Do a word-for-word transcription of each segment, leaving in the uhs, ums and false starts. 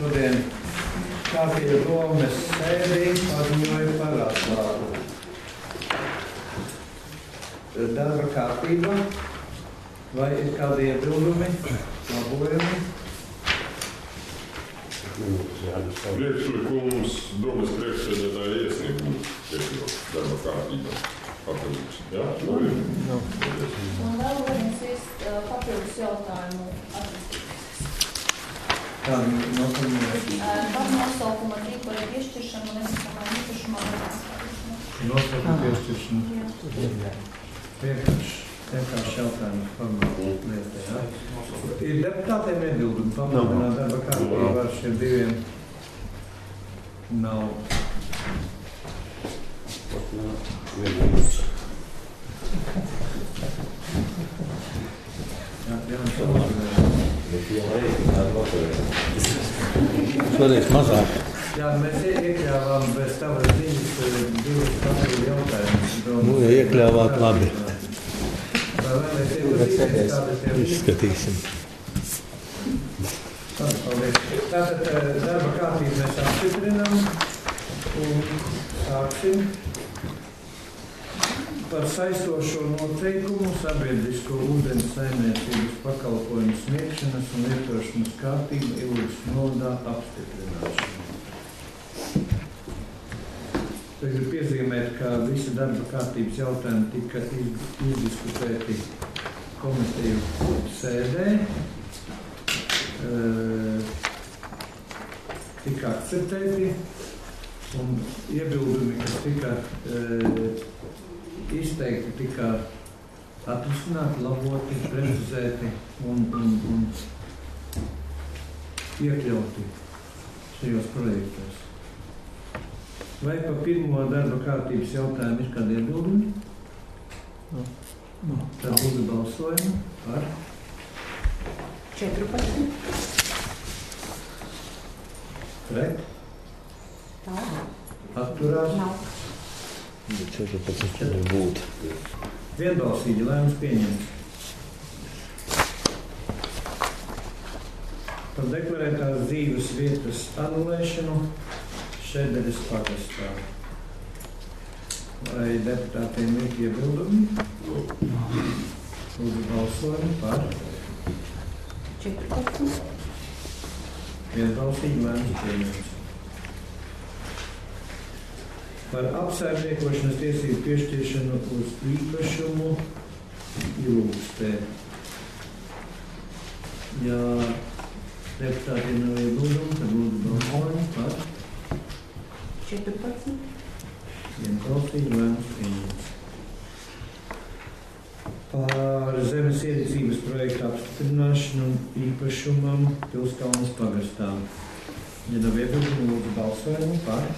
šodien kārtīja domes sēdī paziņoja par atklātu. Darba kārtība, vai ir kādi iebildumi, labojumi? Priekšlikums domas priekšsēdētāja iesniegums darba kārtībā. Papildus. Jā, no ir. No. Un vēl viens papildus jautājumu attīstības. Tāda nosaukuma? Par nosaukuma tīkla piešķiršanu un nesakamā īpašumā nesakamā. Nosaukuma piešķiršanu. Vienkārši, vienkārši jautājums pamatu lietē, jā? Ir deputātiem iebildumi pamatināt darba kārtību ar šiem diviem? Nav. Jā, Jānis Šoreiz mazāk. Jā, mēs iekļāvām bez tavas ziņas divas papildu jautājumus. Nu, ja iekļāvāt labi. Vai vēlēs iepazīties, kāda tie ir? Izskatīsim. Labi, paldies. Tātad darba kārtību mēs apstiprinām un sāksim par saistošo noteikumu sabiedrisko ūdens saimniecības pakalpojumu sniegšanas un lietošanas kārtību Ilgas novadā apstiprināšanu. Tagad piezīmēt, ka visi darba kārtības jautājumi tika izdiskutēti komiteju sēdē, tika akceptēti un iebildumi, kas tika izteikti, tika atrisināti, laboti, precizēti un, un, un iekļauti šajos projektos. Vai pa pirmo darba kārtības jautājumu ir kādi iebildumi? No. No. Tad būtu balsojumi par četrpadsmit. Pret? Tā. Atturās? Nav. četrpadsmit var būt. Vienbalsīgi lēmums pieņemts. Par deklarētās dzīves vietas anulēšanu Šederes pagastā. Vai deputātiem ir iebildumi? Lūdzu balsojumi par četrpadsmit. Vienbalsīgi lēmums pieņemts. Par apsaimniekošanas tiesību piešķiršanu uz īpašumu Ilūkstē. Ja deputātiem nav iebildumi, tad lūdzu balsojumi par četrpadsmit. vienbalsīgi lēmums pieņemts. Par zemes ierīcības projektu apstiprināšanu īpašumam Pilskalnes pagastā. Ja nav iebildumi, lūdzu balsojumi par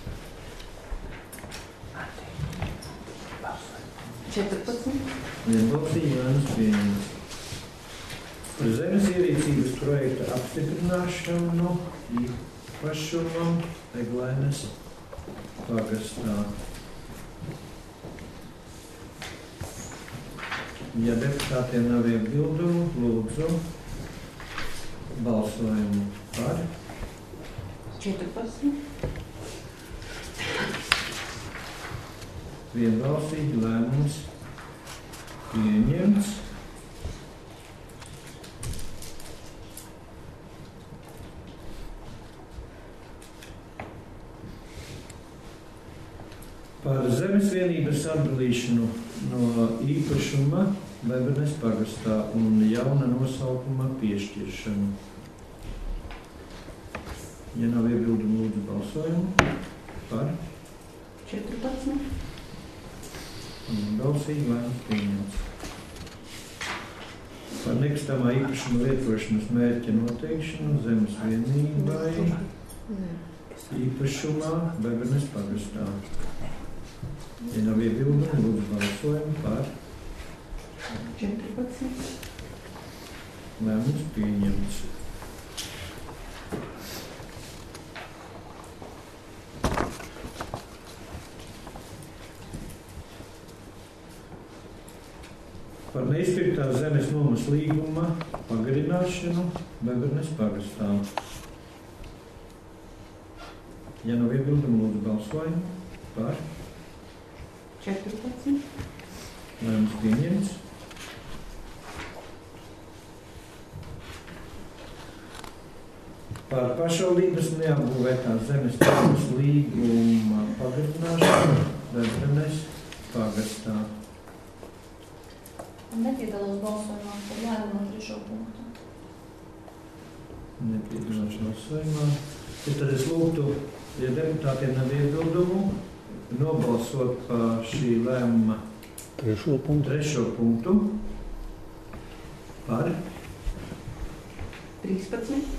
četrpadsmit. vienbalsīgi lēmums pieņemts. Par zemes ierīcības projektu apstiprināšanu īpašumam Eglainas pagastā. Ja deputātiem nav iebildumu, lūdzu balsojumu par četrpadsmit. vienbalsīgi lēmums pieņemts. Par zemes vienības atdalīšanu no īpašuma Lebernes pagastā un jauna nosaukuma piešķiršanu. Ja nav iebildumu, lūdzu balsojumu par četrpadsmit. balsīgi lēmums pieņemts. Par nekustamā īpašuma lietošanas mērķa noteikšanu zemes vienībai īpašumā Lebernes pagastā. Ja nav iebildumu, lūdzu balsojumu par četrpadsmit. lēmums pieņemts. Par neizpirktās zemes nomas līguma pagarināšanu Bebernes pagastā. Ja nav iebildumu, lūdzu balsojumu par. četrpadsmit. Lēmums pieņemts. Par pašvaldības neapbūvētās zemes tirgus līguma pagarināšanu Debrenes pagastā. Nepiedalos balsojumā par lēmumu no trešo punktu. Nepiedalās balsojumā. Tad es lūgtu, ja deputātiem nav iebildumu, nobalsot par šī lēmuma Trešo punktu. trešo punktu par. trīspadsmit.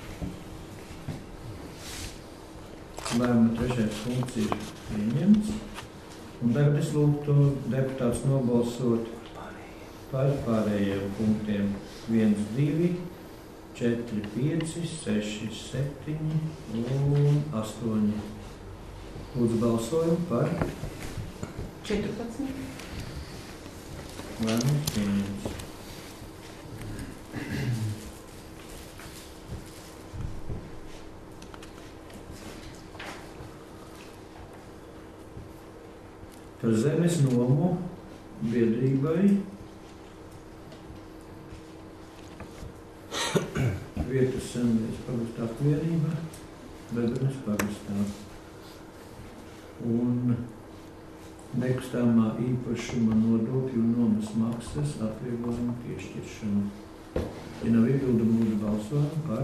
Lēmuma trešais punkts ir pieņemts. Un tagad es lūgtu deputātus nobalsot par pārējiem punktiem viens, divi, četri, pieci, seši, septiņi un astoņi. Lūdzu balsojumu par. četrpadsmit. Lēmums pieņemts. Par zemes nomu biedrībai vietas Senvijas pagastā apvienība Debrenes pagastā un nekustamā īpašuma nodokļu nomas maksas atvieglojumu piešķiršanu. Ja nav iebildumu, lūdzu balsojumu par.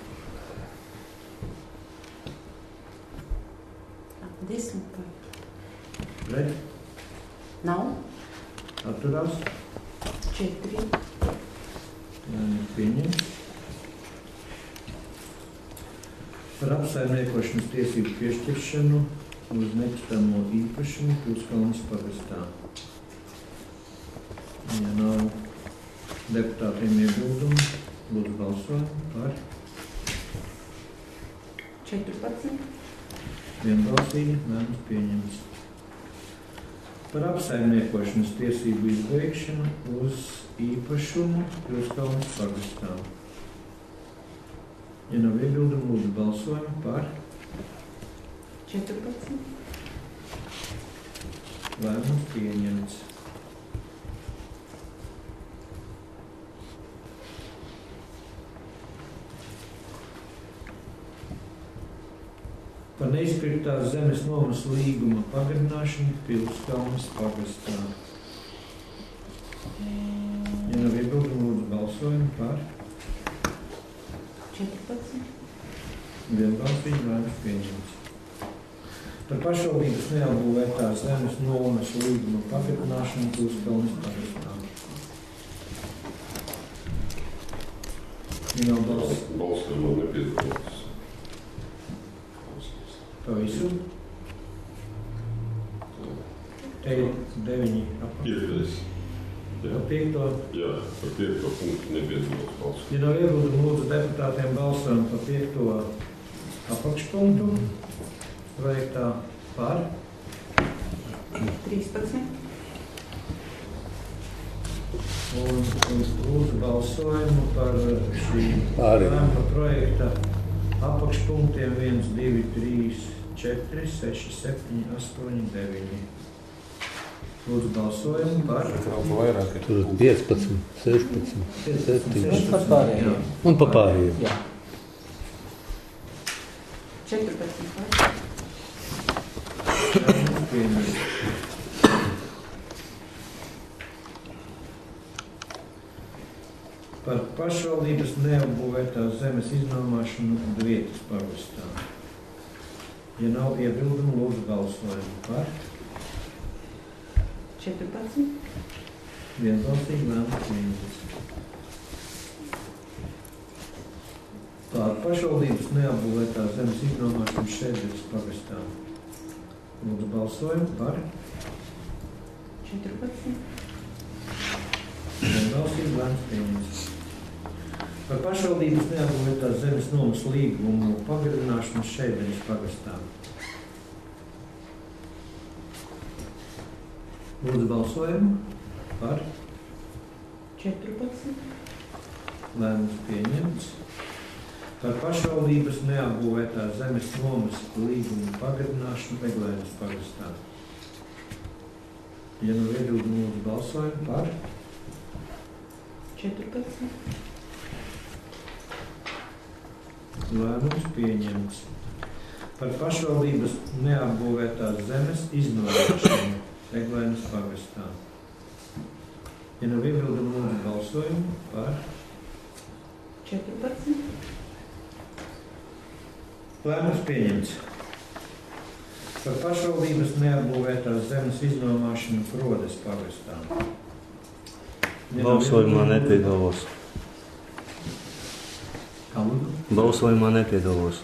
desmit par. Pret. Nav. Atturās. četri. Lēmums pieņemts. Par apsaimniekošanas tiesību piešķiršanu uz nekustamo īpašumu Pilskalnes pagastā. Ja nav deputātiem iebildumu, lūdzu balsojumu par. četrpadsmit. Vienbalsīgi lēmums pieņemts. Par apsaimniekošanas tiesību izbeigšanu uz īpašumu Pilskalnes pagastā. Ja nav iebildumu, lūdzu balsojumu par. četrpadsmit. Lēmums pieņemts. Par neizpirktās zemes nomas līguma pagarināšanu Pilskalnes pagastā. Ja nav iebildumu, lūdzu balsojumu par. četrpadsmit. Vienbalsīgi lēmums pieņemts. Par pašvaldības neapbūvētās zemes nomas līguma pagarināšanu Pilskalnes pagastā. Ja nav balss Balsojumā nepiedalās. pa visu. Te ir deviņi apakš. Piektais. Jā, Par piekto. jā, par piekto punktu nepiedalās balsojumā. Ja nav iebildumu, lūdzu deputātiem balsojumu par piekto apakšpunktu. Projektā par. trīspadsmit. Un, un lūdzu balsojumu par šī Pāri. lēmuma projekta apakšpunktiem viens, divi, trīs, četri, seši, septiņi, astoņi, deviņi. Lūdzu balsojumu par. Tur piecpadsmit, sešpadsmit, septiņpadsmit. Par pārējiem. Un pa pārējiem. Jā. četrpadsmit par. Lēmums pieņemts. Par pašvaldības neapbūvētās zemes iznomāšanu Dvietas pagastā. Ja nav iebildumu, lūdzu balsojumu par. četrpadsmit. Vienbalsīgi lēmums pieņemts. Par pašvaldības neapbūvētās zemes iznomāšanu Šēderes pagastā. Lūdzu balsojumu par. četrpadsmit. Vienbalsīgi lēmums pieņemts. Par pašvaldības neapbūvētās zemes nomas līgumu pagarināšanu Šēderes pagastā. Lūdzu balsojumu par. četrpadsmit. Lēmums pieņemts. Par pašvaldības neapbūvētās zemes nomas līgumu pagarināšanu Eglēnas pagastā. Ja nu iebildumu, lūdzu balsojumu par. četrpadsmit. Lēmums pieņemts. Par pašvaldības neapbūvētās zemes iznorēšanu Eglēnas pagastā. Ja nu iebildumu, lūdzu balsojumu par. četrpadsmit. Lēmums pieņemts. Par pašvaldības neapbūvētās zemes iznomāšanu Prodes pagastā. Balsojumā nepiedalos. Kā lūdzu? Balsojumā nepiedalos.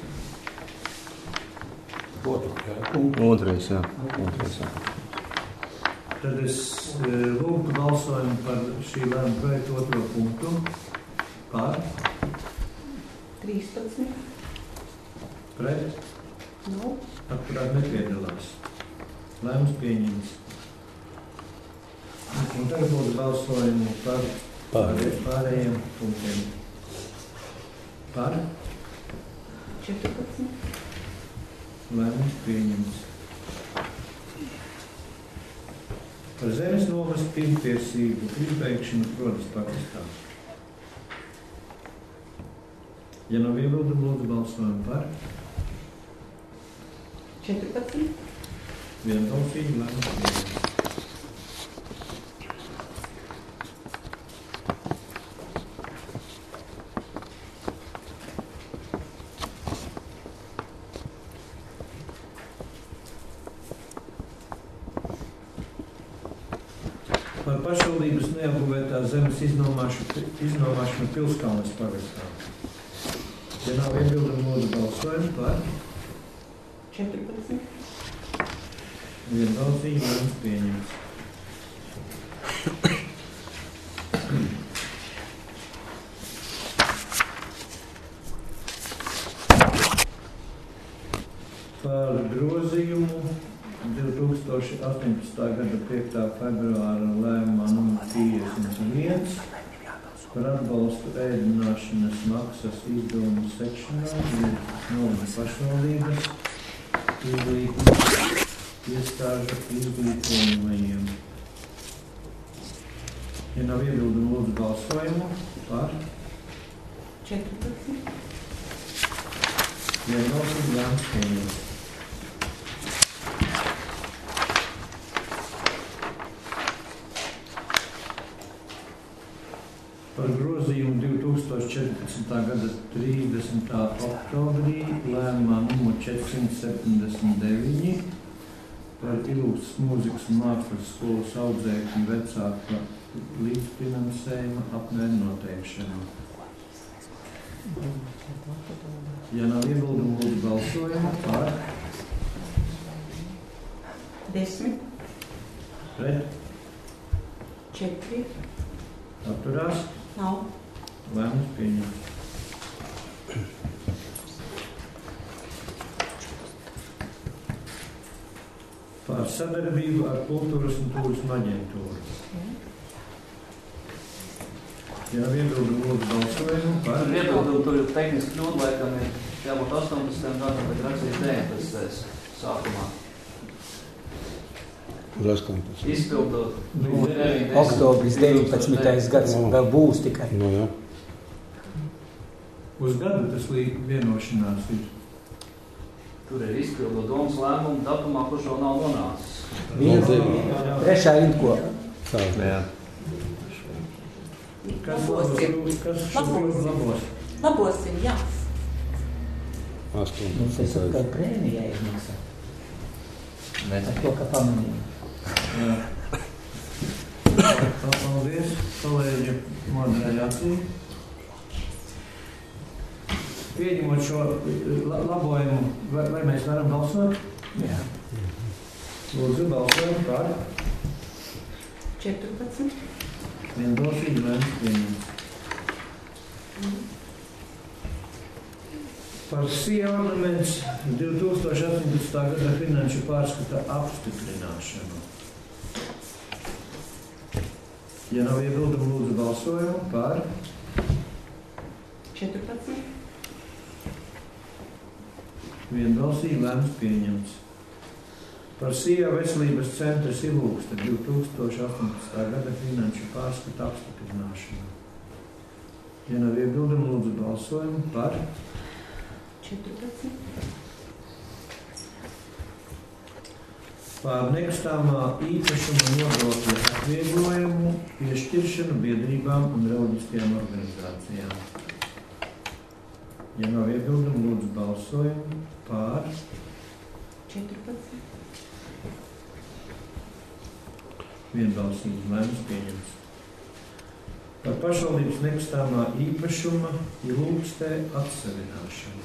Otrais, jā. Otrais, jā. Tad es e, lūgtu balsojumu par šī lēmuma projektu otro punktu. Par, trīspadsmit. pret, Nav. atturēt nepiedalās. Lēmums pieņemts. Un tagad lūdzu balsojumu par Pārējiem. pārējiem punktiem. Par, četrpadsmit. lēmums pieņemts. Par zemes nomas pirmtiesību izbeigšanu Prodes pagastā. Ja nav iebildumu, lūdzu balsojumu par. četrpadsmit. Vienbalsīgi lēmums pieņemts. Par pašvaldības neapbūvētās zemes iznomāšanu, iznomāšanu Pilskalnes pagastā. Ja nav iebildumu, lūdzu balsojumu par. četrpadsmit. Vienbalsīgi lēmums pieņemts. Par grozījumu divi tūkstoši astoņpadsmitā gada piektā februāra lēmumā numur piecdesmit viens par atbalstu ēdināšanas maksas izdevumu sekšanā no pašvaldības izglītības iestāžu izglītojumajiem. Ja nav iebildumu, lūdzu balsojumu par. četrpadsmit. Vienbalsīgi lēmums pieņemts. Par grozījumu divi tūkstoši četrpadsmitā gada trīsdesmitā oktobrī lēmumā numur četrsimt septiņdesmit deviņi par Ilūgas mūzikas un mākslas skolas audzēkņu vecāka līdzfinansējuma apmēru noteikšanu. Ja nav iebildumu, lūdzu balsojumu par. desmit. Pret. četri. Atturās. Nav. Lēmums pieņemts. Par sadarbību ar kultūras un turisma aģentūru. Ja nav iebildumu, lūdzu balsojumu par. Tur iebildumu, tur ir tehniski kļūda, laikam ir jābūt astoņpadsmitajam gadam, bet rakstīts deviņpadsmitajam sākumā. Uz astoņpadsmit. Izpildot Nu, deviņdesmit. Oktobris deviņpadsmitais gads vēl būs tikai. Nu, jā. uz gadu tas līdz vienošanās ir. Tur ir izpildot domas lēmumu datumā, kurš vēl nav nonācis. Viens, trešā rindkopa. Tā. Jā. Kas labos? Kas šobrīd labos? Labosim, jā. Mums tas astoņpadsmit. kā prēmijai izmaksā. Nē. Ar to, ka pamanīju. Jā. Paldies, kolēģi Modrēja acī. Pieņemot šo labojumu, vai, vai mēs varam balsot? Jā. Lūdzu, balsojam par. četrpadsmit. Vienbalsīgi lēmums pieņemts. Par Sija ornaments divi tūkstoši astoņpadsmitā gada finanšu pārskata apstiprināšanu. Ja nav iebildumu, lūdzu balsojumu par. četrpadsmit. Vienbalsīgi lēmums pieņemts. Par Sieva veselības centra Ilūkste divi tūkstoši astoņpadsmitā gada finanšu pārskatu apstiprināšanu. Ja nav iebildumu, lūdzu balsojumu par četrpadsmit. Par nekustamā īpašuma nodokļa atvieglojumu piešķiršanu biedrībām un reliģiskajām organizācijām. Ja nav iebildumu, lūdzu balsojumu par četrpadsmit. Vienbalsīgi lēmums pieņemts. Par pašvaldības nekustamā īpašuma Ilūkstē atsevināšanu.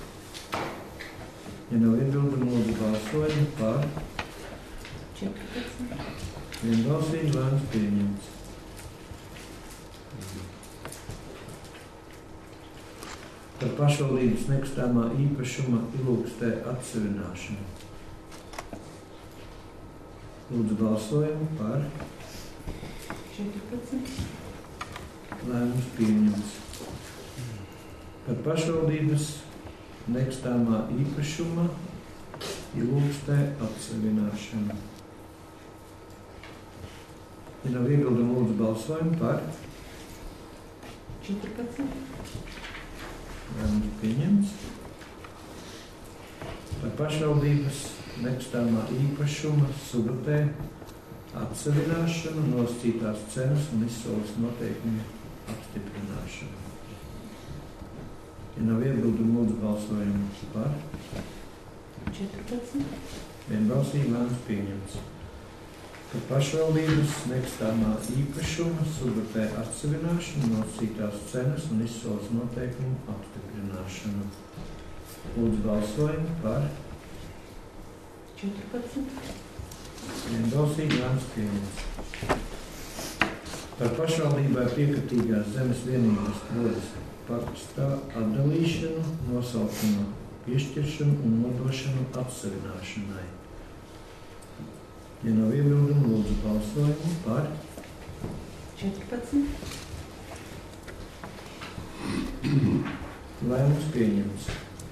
Ja nav iebildumu, lūdzu balsojumu par četrpadsmit. vienbalsīgi lēmums pieņemts. Par pašvaldības nekustamā īpašuma Ilūkstē atsevināšanu. Lūdzu balsojumu par četrpadsmit. lēmums pieņemts. Par pašvaldības nekustamā īpašuma Ilūkstē atsevināšanu. Ja nav iebildumu, lūdzu balsojumu par četrpadsmit. lēmums pieņemts. Par pašvaldības nekustamā īpašuma Sudutē atsevināšanu, nosacītās cenas un izsoles noteikumu apstiprināšanu. Ja nav iebildumu, lūdzu balsojumu par četrpadsmit. vienbalsīgi lēmums pieņemts. Par pašvaldības nekustamā īpašuma Sudutē atsevināšanu, nosacītās cenas un izsoles noteikumu apstiprināšanu. Lūdzu balsojumu par četrpadsmit. vienbalsīgi lēmums pieņemts. Par pašvaldībai piekatīgās zemes vienības rodas pagastā atdalīšanu, nosaukuma piešķiršanu un nodošanu atsevināšanai. Ja nav iebildumu, lūdzu balsojumu par četrpadsmit. lēmums pieņemts.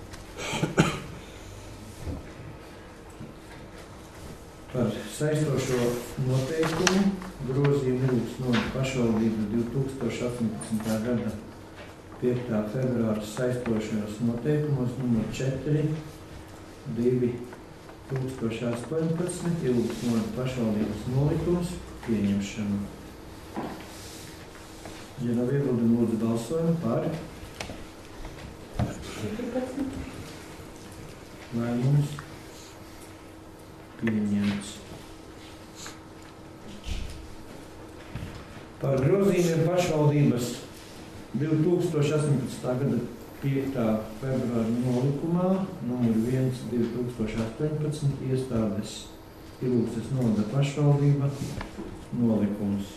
Par saistošo noteikumu grozījumu Ilūkstu novada pašvaldības divi tūkstoši astoņpadsmitā gada piektā februāra saistošajos noteikumos numur četri divi tūkstoši astoņpadsmit Ilūkstu novada pašvaldības nolikums pieņemšanu. Ja nav iebildumu, lūdzu balsojumu par četrpadsmit. lēmums pieņemts. Par grozījumiem pašvaldības divi tūkstoši astoņpadsmitā gada piektā februāra nolikumā numur viens divi tūkstoši astoņpadsmit iestādes Ilūkstes novada pašvaldība nolikums.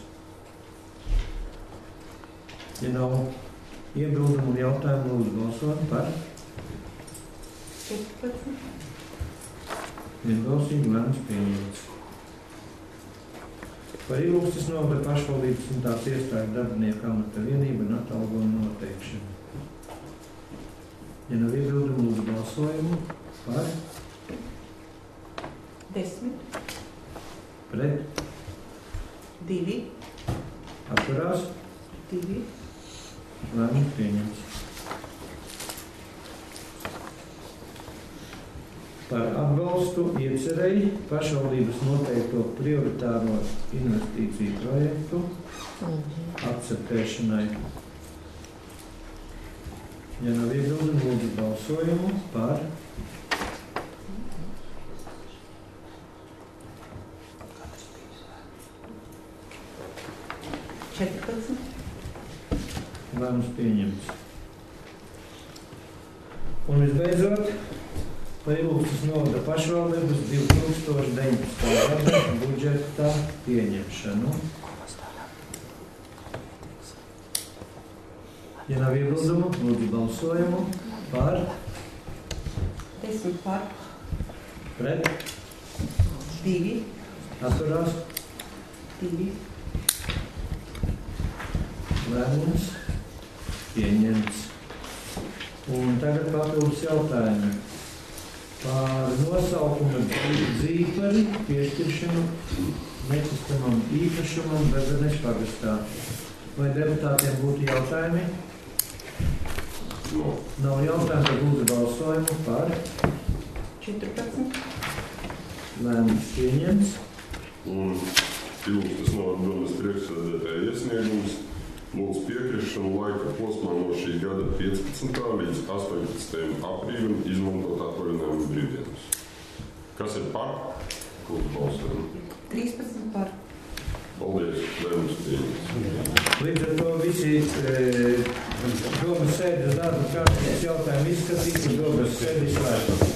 Ja nav iebildumu un jautājumu, lūdzu balsot par četrpadsmit. vienbalsīgi lēmums pieņemts. Par Ilūkstes novada pašvaldības un tās iestāžu darbinieku amata vienību un atalgojumu noteikšanu. Ja nav iebildumu, lūdzu balsojumu par desmit. pret divi. atturās divi. lēmums pieņemts. Par atbalstu iecerēji pašvaldības noteikto prioritāro investīciju projektu akceptēšanai. Ja nav iebildumu, lūdzu balsojumu par četrpadsmit. lēmums pieņemts. Un visbeidzot, par Ilūkstes novada pašvaldības divi tūkstoši deviņpadsmitā gada budžeta pieņemšanu. Ja nav iebildumu, lūdzu balsojumu par desmit par. pret divi. atturās divi. lēmums pieņemts. Un tagad papildus jautājumi. par nosaukumu Dzīpari piešķiršanu nekustamam īpašumam Bezenes pagastā. Vai deputātiem būtu jautājumi? No. Nav jautājumu, tad lūdzu balsojumu par. četrpadsmit. Lēmums pieņemts. Un Ilūkstas novadomas priekšsēdētāja iesniegums lūdz piekrišanu laika posmā no šī gada piecpadsmitā līdz astoņpadsmitajam aprīlim izmantot atvaļinājumu brīvdienas. Kas ir par? Lūdzu balsojumu. trīspadsmit par. Paldies, lēmums pieņemts. Līdz ar to visi e, domas sēdes darba kārtības jautājumi izskatīti un domas sēdes slēgta.